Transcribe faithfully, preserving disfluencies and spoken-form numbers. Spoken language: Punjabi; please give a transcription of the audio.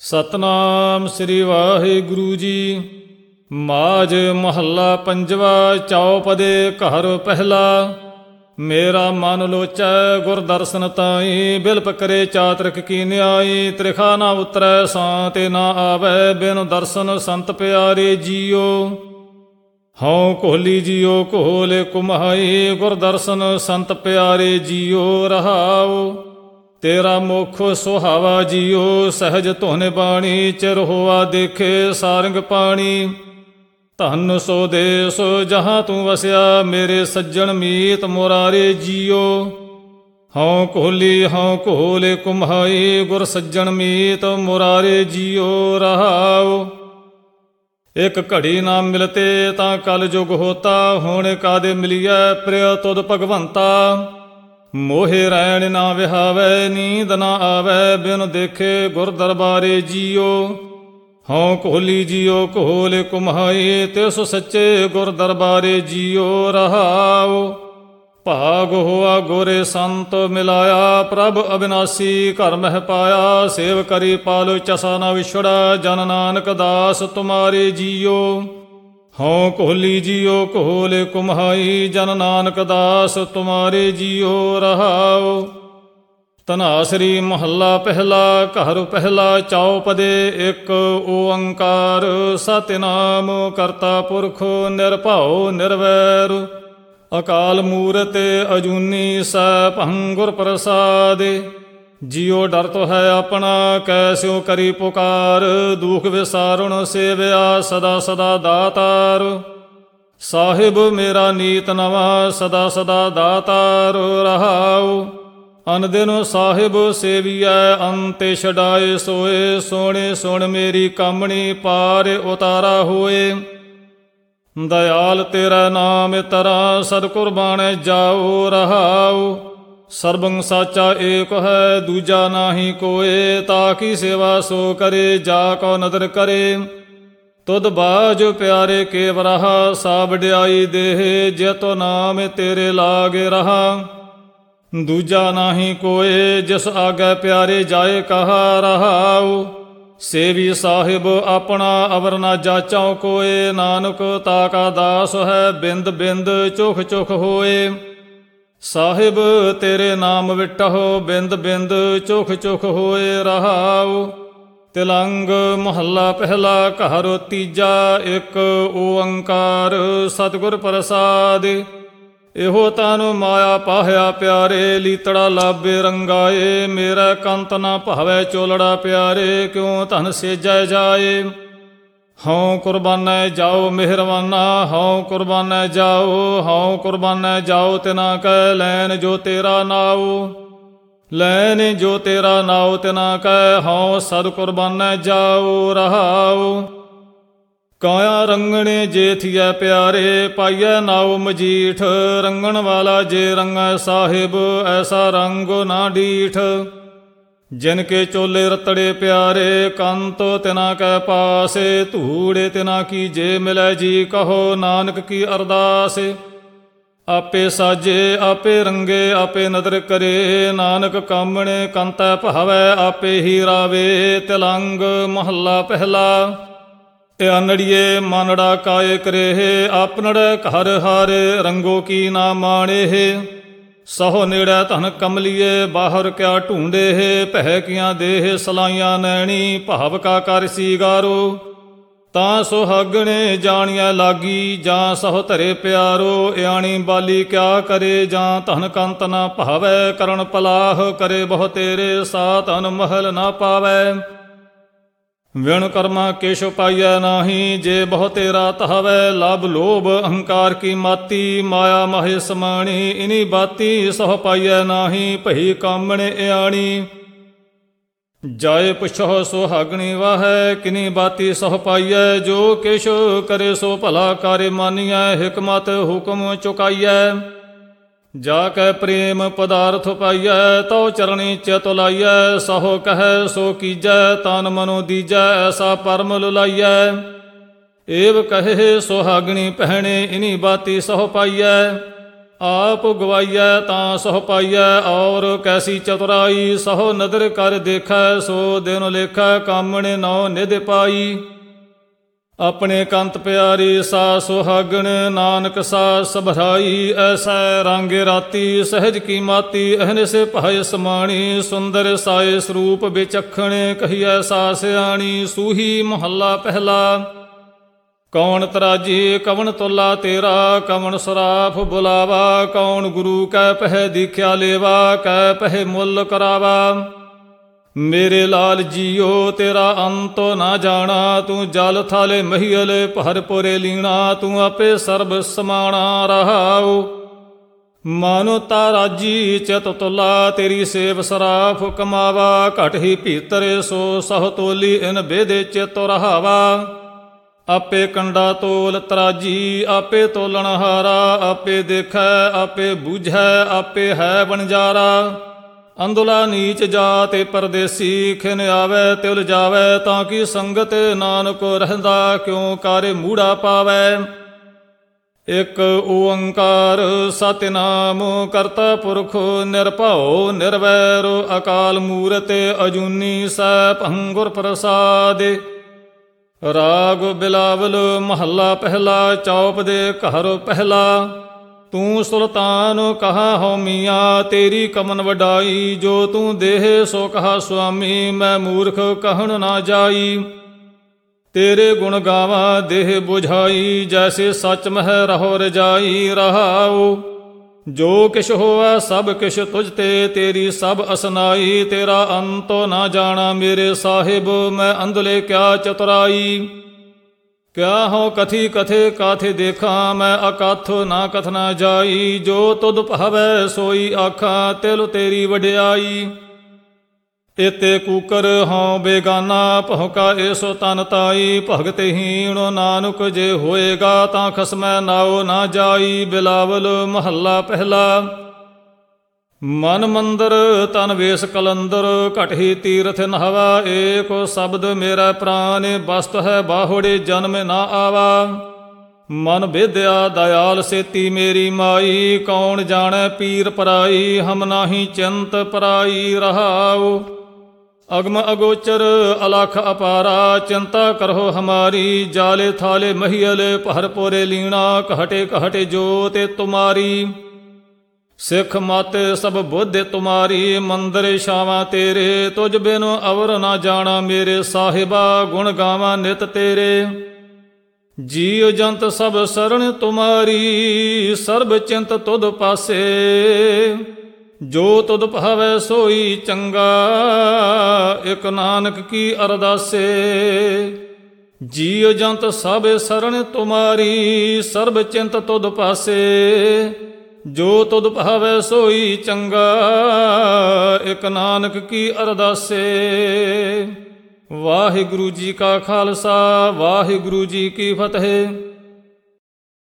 ਸਤਨਾਮ ਸ੍ਰੀ ਵਾਹਿਗੁਰੂ ਜੀ। ਮਾਝ ਮਹੱਲਾ ਪੰਜਵਾ। ਚੌਪਦੇ ਘਰ ਪਹਿਲਾ। ਮੇਰਾ ਮਨ ਲੋਚੈ ਗੁਰ ਦਰਸ਼ਨ ਤਾਈ, ਬਿਲਪ ਕਰੇ ਚਾਤ੍ਰਿਕ ਕੀ ਨਿਆਈ। ਤ੍ਰਿਖਾ ਨਾ ਉਤਰੈ ਸਾਂ ਤੇ ਨਾ ਆਵੈ, ਬਿਨ ਦਰਸ਼ਨ ਸੰਤ ਪਿਆਰੇ ਜੀਓ। ਹਉ ਕੋਹਲੀ ਜੀਓ ਕੋਹਲੇ ਕੁਮਾਈ, ਗੁਰ ਦਰਸ਼ਨ ਸੰਤ ਪਿਆਰੇ ਜੀਓ ਰਹਾਉ। ਤੇਰਾ ਮੁਖ ਸੁਹਾਵਾ ਜੀਓ, ਸਹਿਜ ਧੁਨ ਬਾਣੀ। ਚਿਰ ਹੋਆ ਦੇਖੇ ਸਾਰੰਗ ਪਾਣੀ। ਧਨ ਸੋ ਦੇਸ ਜਹਾਂ ਤੂੰ ਵਸਿਆ, ਮੇਰੇ ਸੱਜਣ ਮੀਤ ਮੁਰਾਰੇ ਜੀਓ। ਹਉ ਕੋਹਲੀ ਹਉ ਕੋਹਲੇ ਕੁਮਾਈ, ਗੁਰ ਸੱਜਣ ਮੀਤ ਮੁਰਾਰੇ ਜੀਓ ਰਹਾਉ। ਇਕ ਘੜੀ ਨਾ ਮਿਲਤੇ ਤਾਂ ਕਲ ਜੁਗ ਹੋਤਾ, ਹੁਣ ਕਾਦੇ ਮਿਲੀਐ ਪ੍ਰਿਯ ਤੁਧ ਭਗਵੰਤਾ। ਮੋਹਿ ਰੈਣ ਨਾ ਵਿਹਾਵੈ, ਨੀਂਦ ਨਾ ਆਵੈ, ਬਿਨ ਦੇਖੇ ਗੁਰ ਦਰਬਾਰੇ ਜੀਓ। ਹਉ ਕੋਹਲੀ ਜੀਓ ਕੋਹਲੇ ਕੁਮਾਈ, ਤਿਸ ਸੱਚੇ ਗੁਰ ਦਰਬਾਰੇ ਜੀਓ ਰਹਾਉ। ਭਾਗ ਹੋਆ ਗੋਰੇ ਸੰਤ ਮਿਲਾਇਆ, ਪ੍ਰਭ ਅਬਿਨਾਸੀ ਘਰ ਮਹਿ ਪਾਇਆ। ਸੇਵ ਕਰੀ ਪਾਲੋ ਚਸਾ ਨਾ ਵਿਛੜਾ, ਜਨ ਨਾਨਕ ਦਾਸ ਤੁਮਾਰੇ ਜੀਓ। ਹਉ ਕੋਹਲੀ ਜੀਓ ਕੋਹਲੇ ਕੁਮਾਈ, ਜਨ ਨਾਨਕ ਦਾਸ ਤੁਮਾਰੇ ਜੀਓ ਰਹਾਉ। ਧਨਾਸਰੀ ਮਹੱਲਾ ਪਹਿਲਾ। ਘਰ ਪਹਿਲਾ। ਚੌਪਦੇ। ਇੱਕ ਓੰਕਾਰ ਸਤਿਨਾਮ ਕਰਤਾ ਪੁਰਖ, ਨਿਰਭਉ ਨਿਰਵੈਰ। ਅਕਾਲ ਮੂਰਤਿ ਅਜੂਨੀ ਸੈਭੰ ਗੁਰ ਪ੍ਰਸਾਦਿ। ਜੀਉ ਡਰਤ ਹੈ ਆਪਣਾ, ਕੈਸਿਉ ਕਰੀ ਪੁਕਾਰ। ਦੁਖ ਵਿਸਾਰੁਣ ਸੇਵਿਆ ਸਦਾ ਸਦਾ ਦਾਤਾਰ। ਸਾਹਿਬ ਮੇਰਾ ਨੀਤ ਨਵਾ, ਸਦਾ ਸਦਾ ਦਾਤਾਰ ਰਹਾਉ। ਅਨ ਦਿਨ ਸਾਹਿਬ ਸੇਵੀਐ, ਅੰਤੇ ਛਡਾਏ ਸੋਏ। ਸੋਹਣੇ ਸੁਣ ਮੇਰੀ ਕਾਮਣੀ, ਪਾਰ ਉਤਾਰਾ ਹੋਏ। ਦਇਆਲ ਤੇਰਾ ਨਾਮ ਤਰਾ, ਸਤਿਗੁਰ ਬਾਣੈ ਜਾਓ ਰਹਾਉ। ਸਰਬੰ ਸਾਚਾ ਏਕ ਹੈ, ਦੂਜਾ ਨਾਹੀ ਕੋਏ। ਤਾਕੀ ਸੇਵਾ ਸੋ ਕਰੇ, ਜਾ ਕੋ ਨਦਰ ਕਰੇ। ਤੁਧ ਬਾਝ ਪਿਆਰੇ ਕੇਵ ਰਹਾ, ਸਾ ਵਡਿਆਈ ਦੇਹ। ਜਿਤੁ ਨਾਮ ਤੇਰੇ ਲਾਗੇ ਰਹਾ, ਦੂਜਾ ਨਾਹੀ ਕੋਏ। ਜਿਸ ਆਗੇ ਪਿਆਰੇ ਜਾਏ ਕਹਾ ਰਹਾਉ। ਸੇਵੀ ਸਾਹਿਬ ਆਪਣਾ, ਅਵਰ ਨਾ ਜਾਚਾਉ ਕੋਏ। ਨਾਨਕ ਤਾਕਾ ਦਾਸ ਹੈ, ਬਿੰਦ ਬਿੰਦ ਚੁਖ ਚੁਖ ਹੋਏ। ਸਾਹਿਬ ਤੇਰੇ ਨਾਮ ਵਿਟਹੁ, ਬਿੰਦ ਬਿੰਦ ਚੁਖ ਚੁਖ ਹੋਏ ਰਹਾਉ। ਤਿਲੰਗ ਮਹੱਲਾ ਪਹਿਲਾ। ਘਰ ਤੀਜਾ। ਇੱਕ ਓੰਕਾਰ ਸਤਿਗੁਰ ਪ੍ਰਸਾਦਿ। ਇਹੋ ਤਨ ਮਾਇਆ ਪਾਹਿਆ ਪਿਆਰੇ, ਲੀਤੜਾ ਲਾਭੇ ਰੰਗਾਏ। ਮੇਰਾ ਕੰਤ ਨਾ ਭਾਵੈ ਚੋਲੜਾ ਪਿਆਰੇ, ਕਿਉ ਧਨ ਸੇਜੈ ਜਾਏ। ਹਉ ਕੁਰਬਾਨੈ ਜਾਓ ਮਿਹਰਵਾਨਾ, ਹਉ ਕੁਰਬਾਨੈ ਜਾਓ। ਹਉ ਕੁਰਬਾਨੈ ਜਾਓ ਤਿਨਾ ਕੈ, ਲੈਨ ਜੋ ਤੇਰਾ ਨਾਉ। ਲੈਨ ਜੋ ਤੇਰਾ ਨਾਉ ਤਿਨਾ ਕੈ, ਹਉ ਸਦ ਕੁਰਬਾਨੈ ਜਾਓ ਰਹਾਉ। ਕਾਇਆ ਰੰਗਣੇ ਜੇ ਥੀਐ ਪਿਆਰੇ, ਪਾਈਐ ਨਾਉ ਮਜੀਠ। ਰੰਗਣ ਵਾਲਾ ਜੇ ਰੰਗੈ ਸਾਹਿਬ, ਐਸਾ ਰੰਗ ਨਾ ਡੀਠ। ਜਿਨ ਕੇ ਚੋਲੇ ਰਤੜੇ ਪਿਆਰੇ, ਕੰਤ ਤਿਨਾ ਕੈ ਪਾਸੇ। ਧੂੜੇ ਤਿਨਾ ਕੀ ਜੇ ਮਿਲੈ ਜੀ, ਕਹੋ ਨਾਨਕ ਕੀ ਅਰਦਾਸ। ਆਪੇ ਸਾਜੇ ਆਪੇ ਰੰਗੇ, ਆਪੇ ਨਦਰ ਕਰੇ। ਨਾਨਕ ਕਾਮਣੇ ਕੰਤੈ ਭਾਵੈ, ਆਪੇ ਹੀ ਰਾਵੇ। ਤਿਲੰਗ ਮਹੱਲਾ ਪਹਿਲਾ। ਅਨੜੀਏ ਮਾਨੜਾ ਕਾਏ ਕਰੇਹ, ਆਪਨੜੈ ਘਰ ਹਾਰੇ। ਰੰਗੋ ਕੀ ਨਾ ਮਾਣੇਹ, ਸਹੁ ਨੇੜੈ ਧਨ ਕਮਲੀਏ। ਬਾਹਰ ਕਿਆ ਢੂੰਡੇ, ਪਹਿ ਕੀਆਂ ਦੇਹ ਸਲਾਈਆਂ ਨੈਣੀ। ਭਾਵ ਕਾ ਕਰ ਸੀਗਾਰੋ, ਤਾਂ ਸੁਹਾਗਣੇ ਜਾਣੀਐ ਲਾਗੀ। ਜਾਂ ਸਹੁ ਧਰੇ ਪਿਆਰੋ, ਇਆਣੀ ਬਾਲੀ ਕਿਆ ਕਰੇ। ਜਾਂ ਧਨ ਕੰਤ ਨਾ ਭਾਵੈ, ਕਰਨ ਪਲਾਹ ਕਰੇ ਬਹੁ ਤੇਰੇ। ਸਾ ਧਨ ਮਹਲ ਨਾ ਪਾਵੈ, ਵਿਣ ਕਰਮਾ ਕੇਛ ਪਾਈਐ ਨਾਹੀ। ਜੇ ਬਹੁ ਤੇਰਾ ਧਾਵੈ, ਲਭ ਲੋਭ ਅਹੰਕਾਰ ਕੀ ਮਾਤੀ। ਮਾਇਆ ਮਾਹਿ ਸਮਾਣੀ, ਇਨੀ ਬਾਤੀ ਸਹੁ ਪਾਈਐ ਨਾਹੀ। ਭਈ ਕਾਮਣੇ ਇਆਣੀ, ਜਾਏ ਪੁੱਛੋ ਸੁਹਾਗਣੀ ਵਾਹੈ। ਕਿਨੀ ਬਾਤੀ ਸਹੁ ਪਾਈਐ, ਜੋ ਕਿਛ ਕਰੇ ਸੋ ਭਲਾ ਕਾਰੇ ਮਾਨੀਐ। ਹਿਕਮਤ ਹੁਕਮ ਚੁਕਾਈਐ, ਜਾ ਕੈ ਪ੍ਰੇਮ ਪਦਾਰਥ ਪਾਈਐ। ਤਉ ਚਰਣੀ ਚਿਤ ਲਾਈਐ, ਸਹੁ ਕਹੈ ਸੋ ਕੀਜੈ। ਤਨ ਮਨੋ ਦੀਜੈ, ਐਸਾ ਪਰਮ ਲੁਲਾਈਐ। ਏਵ ਕਹੇ ਸੁਹਾਗਣੀ ਪਹਿਣੇ, ਇਨੀ ਬਾਤੀ ਸਹੁ ਪਾਈਐ। ਆਪ ਗਵਾਈਐ ਤਾਂ ਸਹੁ ਪਾਈਐ, ਔਰ ਕੈਸੀ ਚਤੁਰਾਈ ਸਹੁ ਨਦਰ ਕਰ ਦੇਖੈ। ਸੋ ਦਿਨ ਲੇਖੈ ਕਾਮਣ ਨੌ ਨਿਧ ਪਾਈ, ਆਪਣੇ ਕੰਤ ਪਿਆਰੀ ਸਾ ਸੁਹਾਗਣ। ਨਾਨਕ ਸਾ ਸਭਰਾਈ ਐਸੈ ਰਾਂਗੇ ਰਾਤੀ, ਸਹਿਜ ਕੀ ਮਾਤੀ ਅਹਨਿਸ ਭਾਇ ਸਮਾਣੀ। ਸੁੰਦਰ ਸਾਏ ਸਰੂਪ ਵਿਚਖਣ ਕਹੀਐ ਸਾ ਸਿਆਣੀ। ਸੂਹੀ ਮਹੱਲਾ ਪਹਿਲਾ। ਕੌਣ ਤਰਾਜੀ ਕਵਣ ਤੋਲਾ ਤੇਰਾ, ਕਵਣ ਸਰਾਫ ਬੁਲਾਵਾ। ਕੌਣ ਗੁਰੂ ਕੈ ਪਹਿ ਦੀਖਿਆ ਲੇਵਾ, ਕੈ ਪਹਿ ਮੁੱਲ ਕਰਾਵਾ। ਮੇਰੇ ਲਾਲ ਜੀਓ ਤੇਰਾ ਅੰਤ ਨਾ ਜਾਣਾ, ਤੂੰ ਜਲ ਥਾਲੇ ਮਹੀਲ ਭਰ ਪੁਰੇ ਲੀਣਾ। ਤੂੰ ਆਪੇ ਸਰਬ ਸਮਾਣਾ ਰਹਾਉ, ਮਨੁ ਤਾਰਾਜੀ ਚਿਤ ਤੁਲਾ। ਤੇਰੀ ਸੇਵ ਸਰਾਫ ਕਮਾਵਾ, ਘਟ ਹੀ ਭੀਤਰ ਸੋ ਸਹੁ ਤੋਲੀ। ਇਨ ਬੇਦੇ ਚਿਤ ਰਹਾਵਾ, ਆਪੇ ਕੰਡਾ ਤੋਲ ਤਰਾਜੀ। ਆਪੇ ਤੋਲਣ ਹਾਰਾ, ਆਪੇ ਦੇਖੈ ਆਪੇ ਬੂਝੈ। ਆਪੇ ਹੈ ਵਣਜਾਰਾ, ਅੰਧਲਾ ਨੀਚ ਜਾਤੇ ਪਰਦੇਸੀ। ਖਿਨ ਆਵੈ ਤਿਲ ਜਾਵੈ, ਤਾਂ ਕਿ ਸੰਗਤ ਨਾਨਕ ਰਹਿੰਦਾ। ਕਿਉ ਕਾਰੇ ਮੂੜਾ ਪਾਵੈ। ਇਕ ਓੰਕਾਰ ਸਤਿਨਾਮ ਕਰਤਾ ਪੁਰਖ ਨਿਰਭਉ ਨਿਰਵੈਰ। ਅਕਾਲ ਮੂਰਤ ਅਜੂਨੀ ਸੈਭੰ ਗੁਰ ਪ੍ਰਸਾਦਿ। ਰਾਗ ਬਿਲਾਵਲ ਮਹੱਲਾ ਪਹਿਲਾ। ਚੌਪ ਦੇ ਘਰ ਪਹਿਲਾ। ਤੂੰ ਸੁਲਤਾਨ ਕਹਾ ਹੋ ਮੀਆਂ, ਤੇਰੀ ਕਮਨ ਵਡਾਈ। ਜੋ ਤੂੰ ਦੇਹ ਸੋ ਕਹਾ ਸੁਆਮੀ, ਮੈਂ ਮੂਰਖ ਕਹਿਣ ਨਾ ਜਾਈ। ਤੇਰੇ ਗੁਣ ਗਾਵਾਂ ਦੇਹ ਬੁਝਾਈ, ਜੈਸੇ ਸੱਚ ਮਹਿ ਰਹੋ ਰਜਾਈ। ਰਹਾਉ ਜੋ ਕਿਛ ਹੋਵੈ ਸਭ ਕਿਛ ਤੁਝ ਤੇ, ਤੇਰੀ ਸਭ ਅਸਨਾਈ। ਤੇਰਾ ਅੰਤੋ ਨਾ ਜਾਣਾ ਮੇਰੇ ਸਾਹਿਬ, ਮੈਂ ਅੰਧਲੇ ਕਿਆ ਚਤੁਰਾਈ। ਕਿਆ ਹੋ ਕਥੀ ਕਥੇ ਕਾਥੇ ਦੇਖਾਂ, ਮੈਂ ਅਕਥ ਨਾ ਕਥਨਾ ਜਾਈ। ਜੋ ਤੁਧ ਭਾਵੈ ਸੋਈ ਆਖਾਂ, ਤਿਲ ਤੇਰੀ ਵਡਿਆਈ। ਇਤੇ ਕੂਕਰ ਹਉ ਬੇਗਾਨਾ, ਭੌਕਾ ਏਸੋ ਤਨ ਤਾਈ। ਭਗਤ ਹੀਣ ਨਾਨਕ ਜੇ ਹੋਏਗਾ, ਤਾਂ ਖਸਮੈ ਨਾਉ ਨਾ ਜਾਈ। ਬਿਲਾਵਲ ਮਹੱਲਾ ਪਹਿਲਾ। ਮਨ ਮੰਦਰ ਤਨ ਵੇਸ ਕਲੰਦਰ, ਘਟ ਹੀ ਤੀਰਥ ਨਹਵਾ। ਏਕੋ ਸ਼ਬਦ ਮੇਰਾ ਪ੍ਰਾਨ, ਬਸਤ ਹੈ ਬਾਹੁੜੇ ਜਨਮ ਨਾ ਆਵਾ। ਮਨ ਵਿਦਿਆ ਦਇਆਲ ਸੇਤੀ ਮੇਰੀ ਮਾਈ। ਕੌਣ ਜਾਣੈ ਪੀਰ ਪਰਾਈ, ਹਮ ਨਾਹੀ ਚਿੰਤ ਪਰਾਈ। ਰਹਾਉ ਅਗਮ ਅਗੋਚਰ ਅਲਖ ਅਪਾਰਾ, ਚਿੰਤਾ ਕਰੋ ਹਮਾਰੀ। ਜਾਲੇ ਥਾਲੇ ਮਹੀਲ ਭਰ ਪੋਰੇ ਲੀਣਾ, ਘਟੇ ਘਟੇ ਜੋਤ ਤੁਮਾਰੀ। ਸਿੱਖ ਮਤ ਸਭ ਬੁੱਧ ਤੁਮਾਰੀ, ਮੰਦਰ ਛਾਵਾਂ ਤੇਰੇ। ਤੁਝ ਬਿਨ ਅਵਰ ਨਾ ਜਾਣਾ ਮੇਰੇ ਸਾਹਿਬਾ, ਗੁਣ ਗਾਵਾਂ ਨਿਤ ਤੇਰੇ। ਜੀਵ ਜੰਤ ਸਭ ਸਰਣ ਤੁਮਾਰੀ, ਸਰਬ ਚਿੰਤ ਤੁਧ ਪਾਸੇ। ਜੋ ਤੁਧ ਭਾਵੈ ਸੋਈ ਚੰਗਾ, ਇਕ ਨਾਨਕ ਕੀ ਅਰਦਾਸੇ। ਜੀਵ ਜੰਤ ਸਭ ਸਰਣ ਤੁਮਾਰੀ, ਸਰਬ ਚਿੰਤ ਤੁਧ ਪਾਸੇ। ਜੋ ਤੁਧ ਭਾਵੈ ਸੋਈ ਚੰਗਾ, ਇਕ ਨਾਨਕ ਕੀ ਅਰਦਾਸੇ। ਵਾਹਿਗੁਰੂ ਜੀ ਕਾ ਖਾਲਸਾ, ਵਾਹਿਗੁਰੂ ਜੀ ਕੀ ਫਤਿਹ।